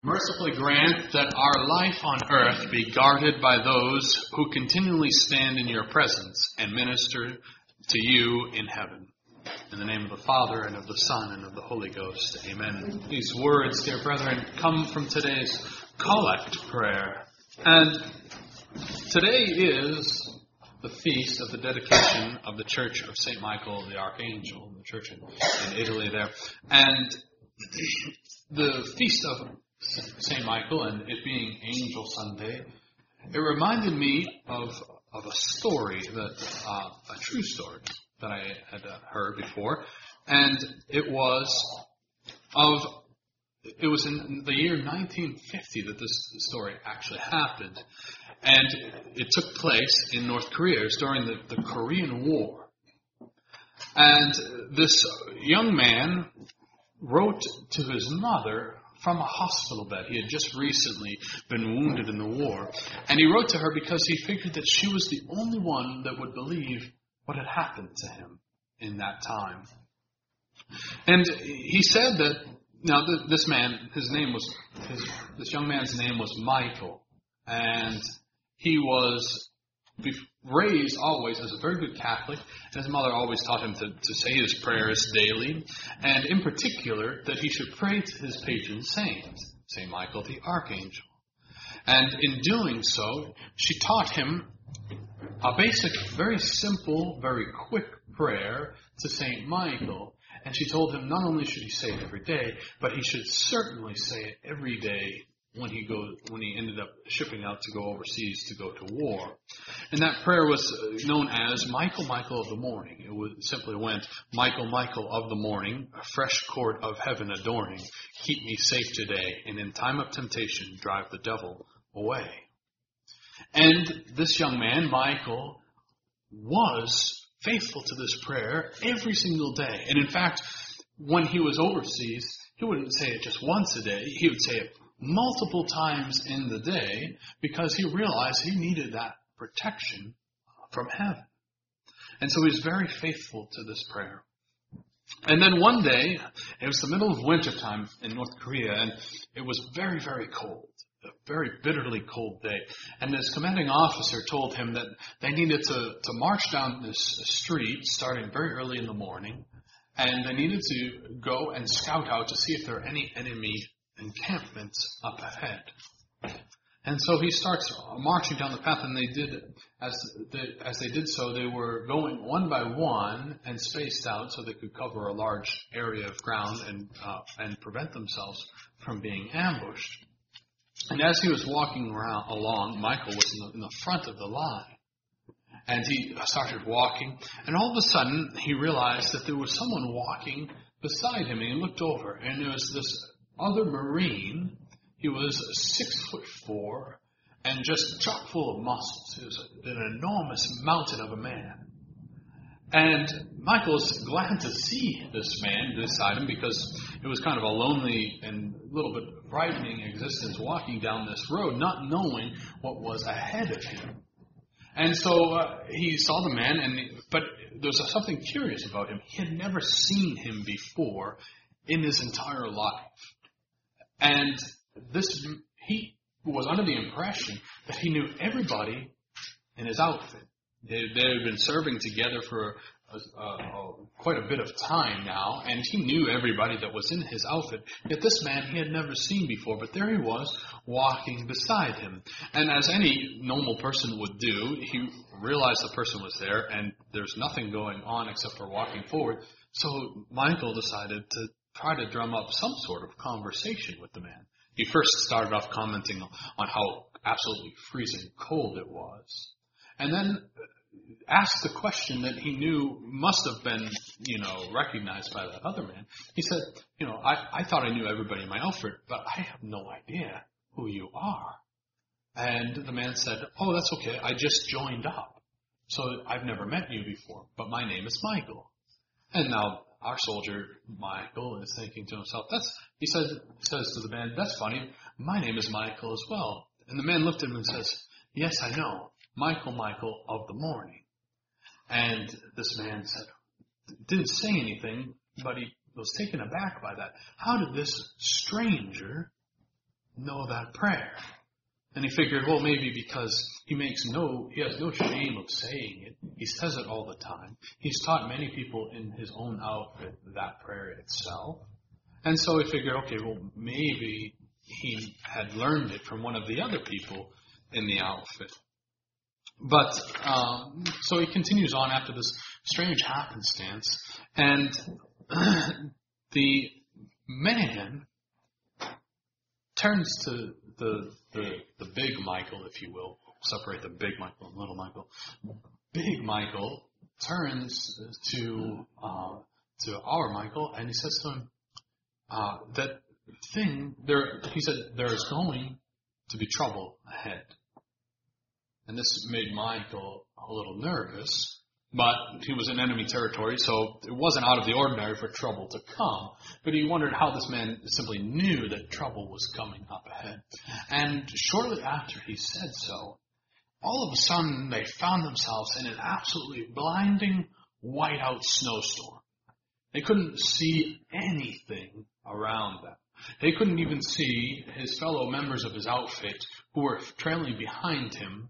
Mercifully grant that our life on earth be guarded by those who continually stand in your presence and minister to you in heaven. In the name of the Father, and of the Son, and of the Holy Ghost. Amen. These words, dear brethren, come from today's collect prayer. And today is the feast of the dedication of the Church of St. Michael the Archangel, the church in Italy there. And the feast of St. Michael, and it being Angel Sunday, it reminded me of a story, a true story that I had heard before, and it was in the year 1950 that this story actually happened, and it took place in North Korea. It was during the Korean War, and this young man wrote to his mother from a hospital bed. He had just recently been wounded in the war. And he wrote to her because he figured that she was the only one that would believe what had happened to him in that time. And he said that, now this young man's name was Michael. And he was raised always as a very good Catholic. His mother always taught him to say his prayers daily, and in particular that he should pray to his patron saint, St. Michael the Archangel. And in doing so, she taught him a basic, very simple, very quick prayer to St. Michael. And she told him not only should he say it every day, but he should certainly say it every day when he ended up shipping out to go overseas to go to war. And that prayer was known as Michael, Michael of the morning. It simply went, Michael, Michael of the morning, a fresh court of heaven adorning, keep me safe today, and in time of temptation drive the devil away. And this young man, Michael, was faithful to this prayer every single day. And in fact, when he was overseas, he wouldn't say it just once a day. He would say it multiple times in the day because he realized he needed that protection from heaven. And so he was very faithful to this prayer. And then one day, it was the middle of winter time in North Korea, and it was very, very cold. A very bitterly cold day. And his commanding officer told him that they needed to march down this street starting very early in the morning, and they needed to go and scout out to see if there are any enemy encampments up ahead. And so he starts marching down the path, and they did as they did so, they were going one by one and spaced out so they could cover a large area of ground and prevent themselves from being ambushed. And as he was walking along, Michael was in the front of the line. And he started walking, and all of a sudden he realized that there was someone walking beside him, and he looked over, and there was this other Marine. He was 6'4" and just chock full of muscles. He was an enormous mountain of a man. And Michael was glad to see this man beside him because it was kind of a lonely and a little bit frightening existence walking down this road, not knowing what was ahead of him. And so he saw the man, but there was something curious about him. He had never seen him before in his entire life. And he was under the impression that he knew everybody in his outfit. They had been serving together for quite a bit of time now, and he knew everybody that was in his outfit. Yet this man he had never seen before, but there he was walking beside him. And as any normal person would do, he realized the person was there, and there's nothing going on except for walking forward. So Michael decided to try to drum up some sort of conversation with the man. He first started off commenting on how absolutely freezing cold it was, and then asked a question that he knew must have been, recognized by that other man. He said, I thought I knew everybody in my outfit, but I have no idea who you are. And the man said, oh, that's okay. I just joined up. So I've never met you before, but my name is Michael. And now our soldier, Michael, is thinking to himself, he says to the man, that's funny. My name is Michael as well. And the man looked at him and says, yes, I know. Michael, Michael of the morning. And this man didn't say anything, but he was taken aback by that. How did this stranger know that prayer? And he figured, well, maybe because he has no shame of saying it. He says it all the time. He's taught many people in his own outfit that prayer itself. And so he figured, okay, well, maybe he had learned it from one of the other people in the outfit. But, so he continues on after this strange happenstance, and the man turns to the big Michael, if you will, separate the big Michael and little Michael. Big Michael turns to our Michael, and he says to him, he said, there's going to be trouble ahead. And this made Michael a little nervous, but he was in enemy territory, so it wasn't out of the ordinary for trouble to come. But he wondered how this man simply knew that trouble was coming up ahead. And shortly after he said so, all of a sudden they found themselves in an absolutely blinding, whiteout snowstorm. They couldn't see anything around them. They couldn't even see his fellow members of his outfit who were trailing behind him,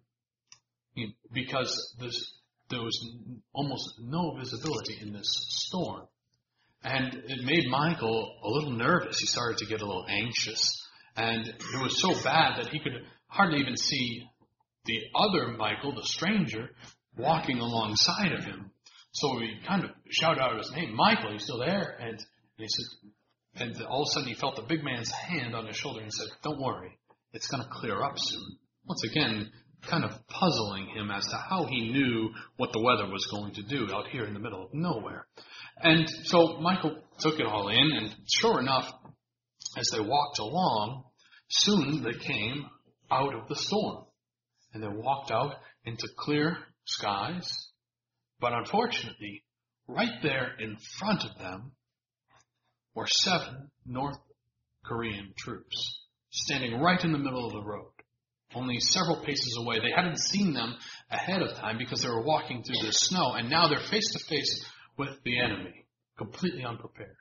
because there was almost no visibility in this storm. And it made Michael a little nervous. He started to get a little anxious. And it was so bad that he could hardly even see the other Michael, the stranger, walking alongside of him. So he kind of shouted out his name, Michael, are you still there? And he said, and all of a sudden he felt the big man's hand on his shoulder and said, don't worry, it's going to clear up soon. Once again, kind of puzzling him as to how he knew what the weather was going to do out here in the middle of nowhere. And so Michael took it all in, and sure enough, as they walked along, soon they came out of the storm. And they walked out into clear skies. But unfortunately, right there in front of them were 7 North Korean troops, standing right in the middle of the road, only several paces away. They hadn't seen them ahead of time because they were walking through the snow, and now they're face to face with the enemy, completely unprepared.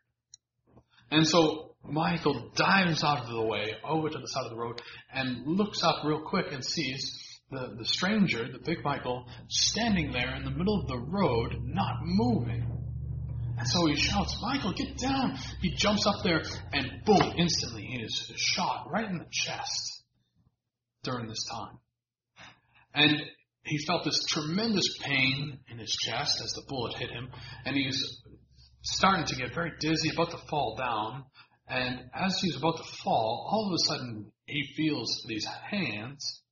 And so Michael dives out of the way over to the side of the road and looks up real quick and sees the stranger, the big Michael, standing there in the middle of the road, not moving. And so he shouts, Michael, get down! He jumps up there, and boom, instantly he is shot right in the chest during this time. And he felt this tremendous pain in his chest as the bullet hit him, and he's starting to get very dizzy, about to fall down. And as he's about to fall, all of a sudden he feels these hands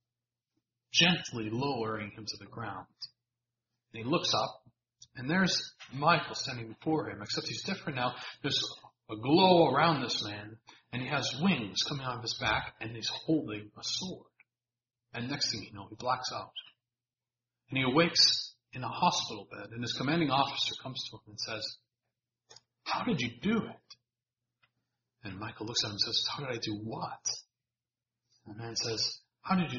gently lowering him to the ground. And he looks up, and there's Michael standing before him, except he's different now. There's a glow around this man, and he has wings coming out of his back, and he's holding a sword. And next thing you know, he blacks out. And he awakes in a hospital bed, and his commanding officer comes to him and says, how did you do it? And Michael looks at him and says, how did I do what? And the man says, how did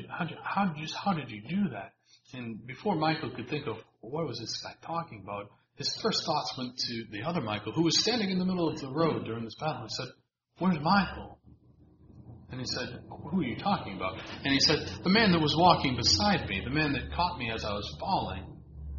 you do that? And before Michael could think of what was this guy talking about, his first thoughts went to the other Michael, who was standing in the middle of the road during this battle. He said, where's Michael? And he said, who are you talking about? And he said, the man that was walking beside me, the man that caught me as I was falling.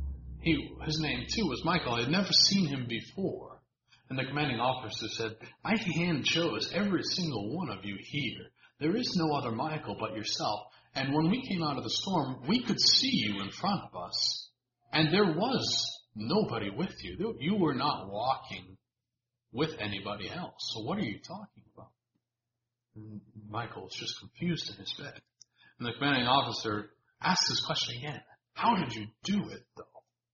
His name too was Michael. I had never seen him before. And the commanding officer said, I hand chose every single one of you here. There is no other Michael but yourself. And when we came out of the storm, we could see you in front of us. And there was nobody with you. You were not walking with anybody else. So what are you talking about? And Michael was just confused in his bed. And the commanding officer asked this question again. How did you do it, though?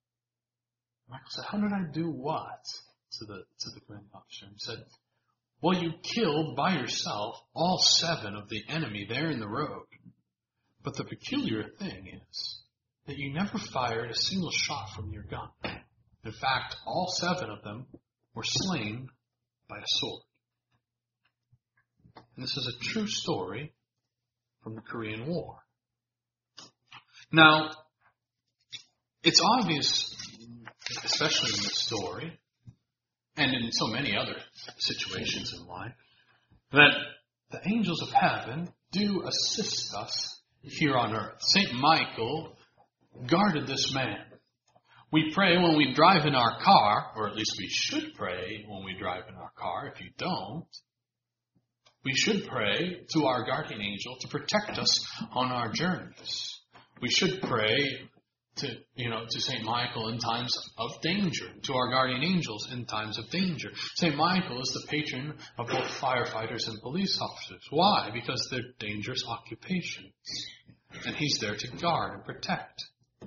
Michael said, how did I do what? To the commanding officer. He said, well, you killed by yourself all 7 of the enemy there in the road. But the peculiar thing is that you never fired a single shot from your gun. In fact, all 7 of them were slain by a sword. And this is a true story from the Korean War. Now, it's obvious, especially in this story, and in so many other situations in life, that the angels of heaven do assist us here on earth. St. Michael guarded this man. We pray when we drive in our car, or at least we should pray when we drive in our car. If you don't, we should pray to our guardian angel to protect us on our journeys. We should pray to St. Michael in times of danger, to our guardian angels in times of danger. St. Michael is the patron of both firefighters and police officers. Why? Because they're dangerous occupations. And he's there to guard and protect.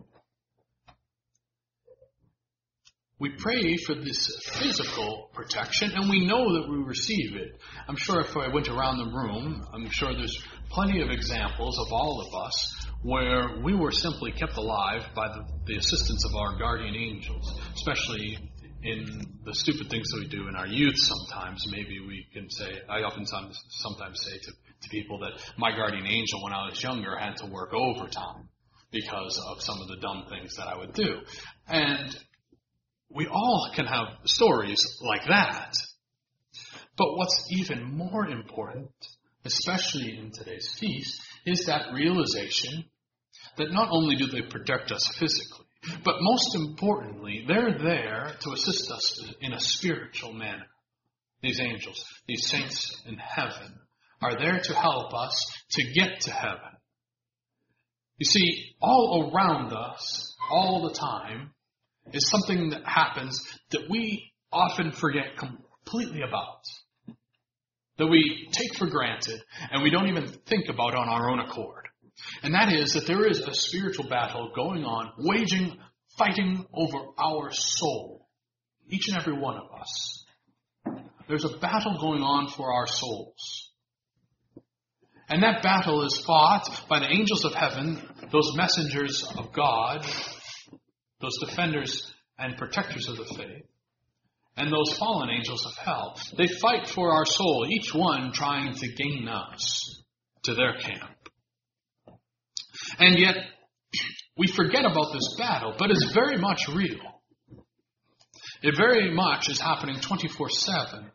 We pray for this physical protection, and we know that we receive it. I'm sure if I went around the room, I'm sure there's plenty of examples of all of us where we were simply kept alive by the assistance of our guardian angels, especially in the stupid things that we do in our youth sometimes. Maybe we can say, I sometimes say to people that my guardian angel when I was younger had to work overtime because of some of the dumb things that I would do. And we all can have stories like that. But what's even more important, especially in today's feast, is that realization that not only do they protect us physically, but most importantly, they're there to assist us in a spiritual manner. These angels, these saints in heaven, are there to help us to get to heaven. You see, all around us, all the time, is something that happens that we often forget completely about, that we take for granted and we don't even think about on our own accord. And that is that there is a spiritual battle going on, fighting over our soul, each and every one of us. There's a battle going on for our souls. And that battle is fought by the angels of heaven, those messengers of God, those defenders and protectors of the faith, and those fallen angels of hell. They fight for our soul, each one trying to gain us to their camp. And yet, we forget about this battle, but it's very much real. It very much is happening 24/7.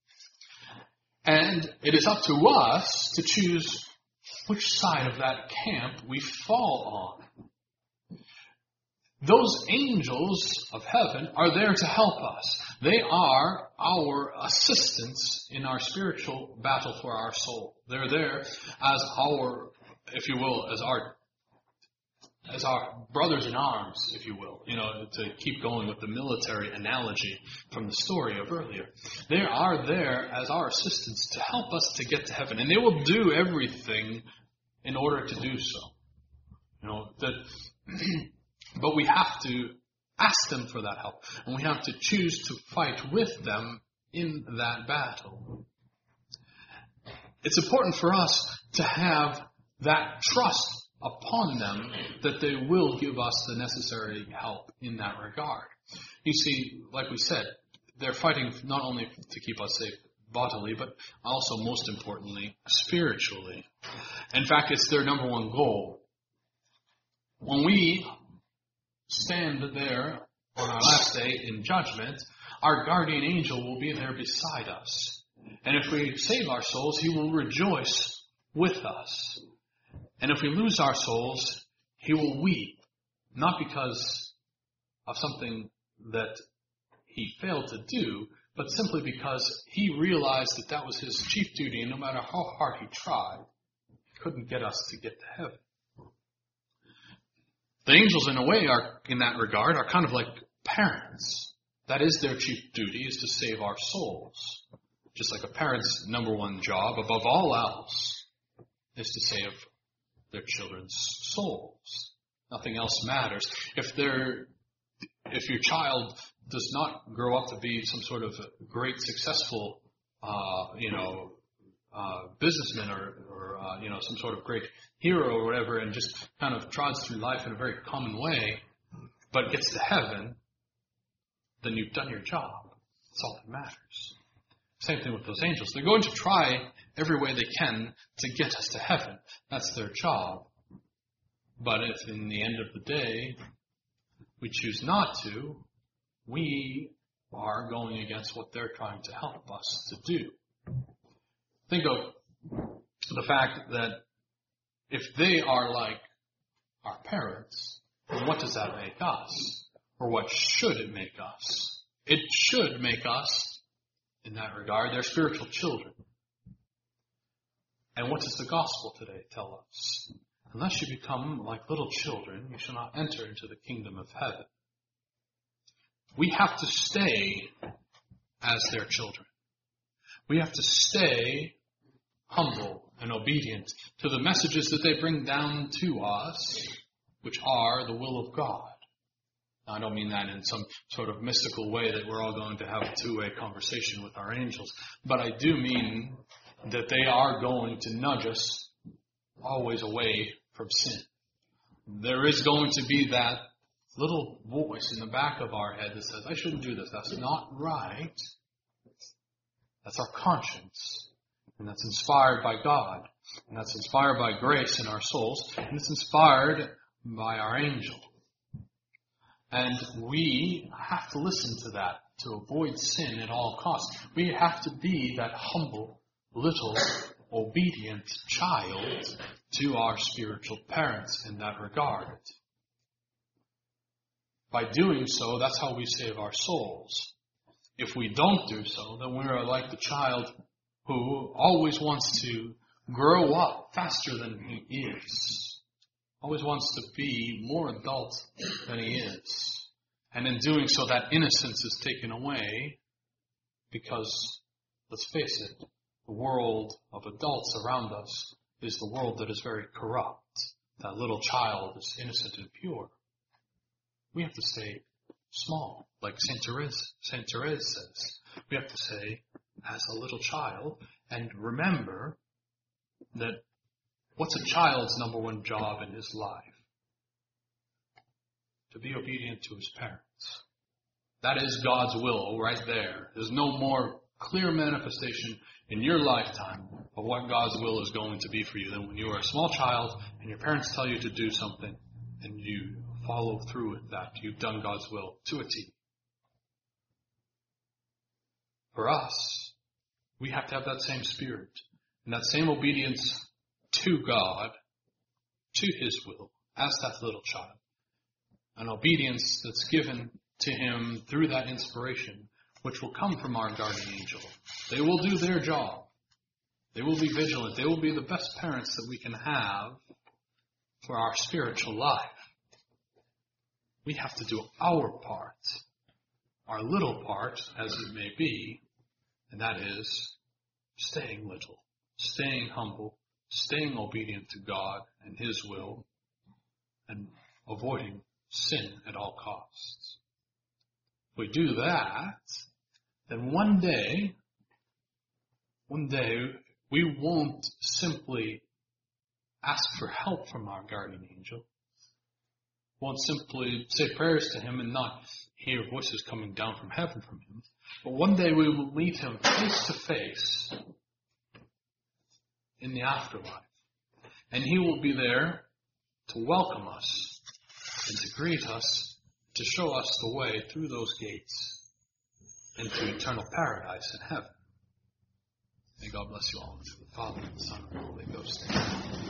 And it is up to us to choose which side of that camp we fall on. Those angels of heaven are there to help us. They are our assistants in our spiritual battle for our soul. They're there as our, if you will, as our brothers in arms, if you will, to keep going with the military analogy from the story of earlier. They are there as our assistants to help us to get to heaven. And they will do everything in order to do so. But we have to ask them for that help. And we have to choose to fight with them in that battle. It's important for us to have that trust upon them that they will give us the necessary help in that regard. You see, like we said, they're fighting not only to keep us safe bodily, but also, most importantly, spiritually. In fact, it's their number one goal. When we stand there on our last day in judgment, our guardian angel will be there beside us. And if we save our souls, he will rejoice with us. And if we lose our souls, he will weep, not because of something that he failed to do, but simply because he realized that that was his chief duty, and no matter how hard he tried, he couldn't get us to get to heaven. The angels, in a way, are in that regard, are kind of like parents. That is their chief duty, is to save our souls. Just like a parent's number one job, above all else, is to save their children's souls. Nothing else matters. If your child does not grow up to be some sort of great, successful, businessman or some sort of great hero or whatever, and just kind of trods through life in a very common way, but gets to heaven, then you've done your job. That's all that matters. Same thing with those angels. They're going to try every way they can to get us to heaven. That's their job. But if in the end of the day we choose not to, we are going against what they're trying to help us to do. Think of the fact that if they are like our parents, then what does that make us? Or what should it make us? It should make us, in that regard, their spiritual children. And what does the gospel today tell us? Unless you become like little children, you shall not enter into the kingdom of heaven. We have to stay as their children. We have to stay humble and obedient to the messages that they bring down to us, which are the will of God. Now, I don't mean that in some sort of mystical way that we're all going to have a two-way conversation with our angels, but I do mean that they are going to nudge us always away from sin. There is going to be that little voice in the back of our head that says, I shouldn't do this. That's not right. That's our conscience. And that's inspired by God. And that's inspired by grace in our souls. And it's inspired by our angel. And we have to listen to that to avoid sin at all costs. We have to be that humble, little, obedient child to our spiritual parents in that regard. By doing so, that's how we save our souls. If we don't do so, then we are like the child who always wants to grow up faster than he is. Always wants to be more adult than he is. And in doing so, that innocence is taken away because, let's face it, the world of adults around us is the world that is very corrupt. That little child is innocent and pure. We have to stay small, like Saint Therese says. We have to say, as a little child, and remember that what's a child's number one job in his life? To be obedient to his parents. That is God's will right there. There's no more clear manifestation in your lifetime of what God's will is going to be for you than when you are a small child and your parents tell you to do something and you follow through with that. You've done God's will to a T. For us, we have to have that same spirit and that same obedience to God, to His will, as that little child. An obedience that's given to Him through that inspiration, which will come from our guardian angel. They will do their job. They will be vigilant. They will be the best parents that we can have for our spiritual life. We have to do our part, our little part, as it may be, and that is staying little, staying humble, staying obedient to God and His will, and avoiding sin at all costs. If we do that, then one day, we won't simply ask for help from our guardian angel. Won't simply say prayers to Him and not hear voices coming down from heaven from Him. But one day we will meet Him face to face in the afterlife. And He will be there to welcome us and to greet us, to show us the way through those gates into eternal paradise in heaven. May God bless you all. In the name of the Father, and the Son, and the Holy Ghost.